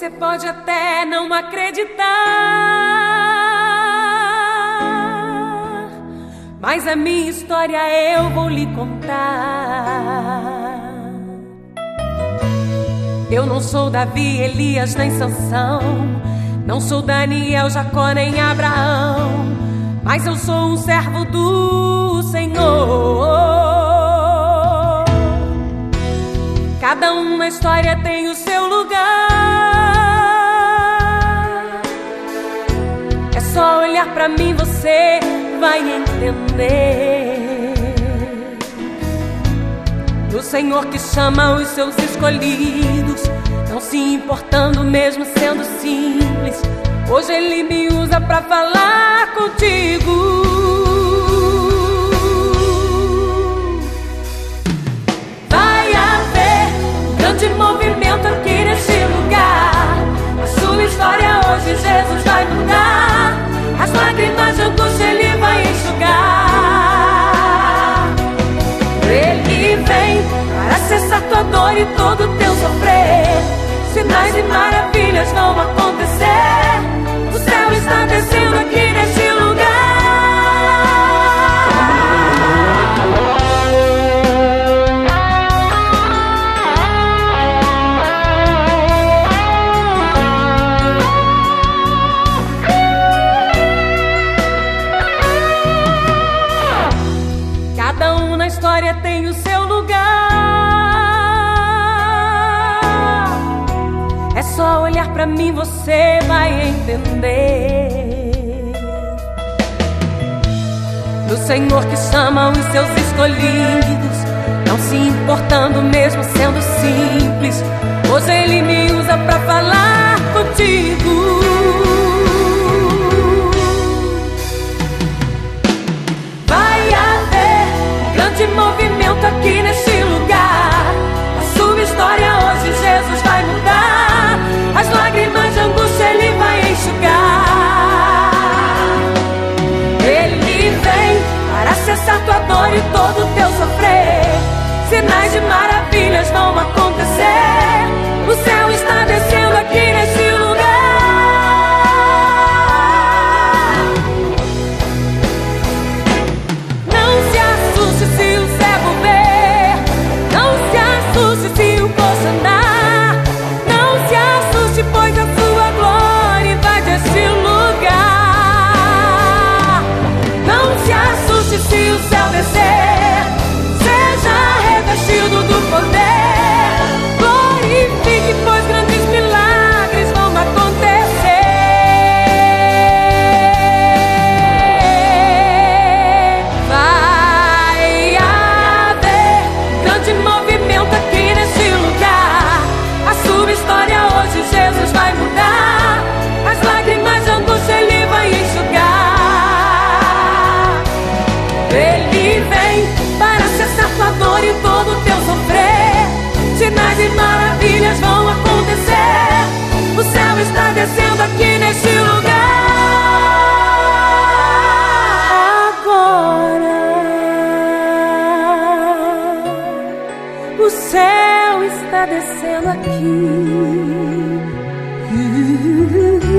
Você pode até não acreditar, mas a minha história eu vou lhe contar. Eu não sou Davi, Elias nem Sansão, não sou Daniel, Jacó nem Abraão, mas eu sou um servo do Senhor. Cada um na história tem o seu lugar. É só olhar pra mim, você vai entender. O Senhor que chama os seus escolhidos, não se importando mesmo sendo simples. Hoje Ele me usa pra falar contigo. Vai haver um grande movimento aqui neste lugar. A sua história hoje Jesus vai mudar. As lágrimas de angústia Ele vai enxugar. Ele vem para cessar tua dor e todo o teu sofrer. Sinais e maravilhas vão acontecer. O céu está descendo aqui neste lugar. Cada um na história tem o seu lugar. É só olhar pra mim, você vai entender. Do Senhor que chama os seus escolhidos, não se importando mesmo sendo simples. Hoje Ele me usa pra falar contigo. Vai haver um grande movimento aqui neste lugar. A sua história hoje Jesus vai mudar. As lágrimas de angústia Ele vai enxugar. Ele vem para cessar tua dor e todo o teu sofrer. Sinais e maravilhas vão acontecer. O céu está descendo aqui neste lugar. Não se assuste se o cego ver. Não se assuste se o coxo andar. Não se assuste, pois a sua glória invade este lugar. Não se assuste se o céu descer. Seja revestido do poder. Glorifique, pois grandes milagres vão acontecer. Vai haver um grande movimento aqui neste lugar. A sua história hoje Jesus vai mudar. As lágrimas de angústia Ele vai enxugar. Ele vem para cessar tua dor e todo o teu sofrer. Sinais e maravilhas vão acontecer. O céu está descendo aqui neste lugar. Agora o céu está descendo aqui.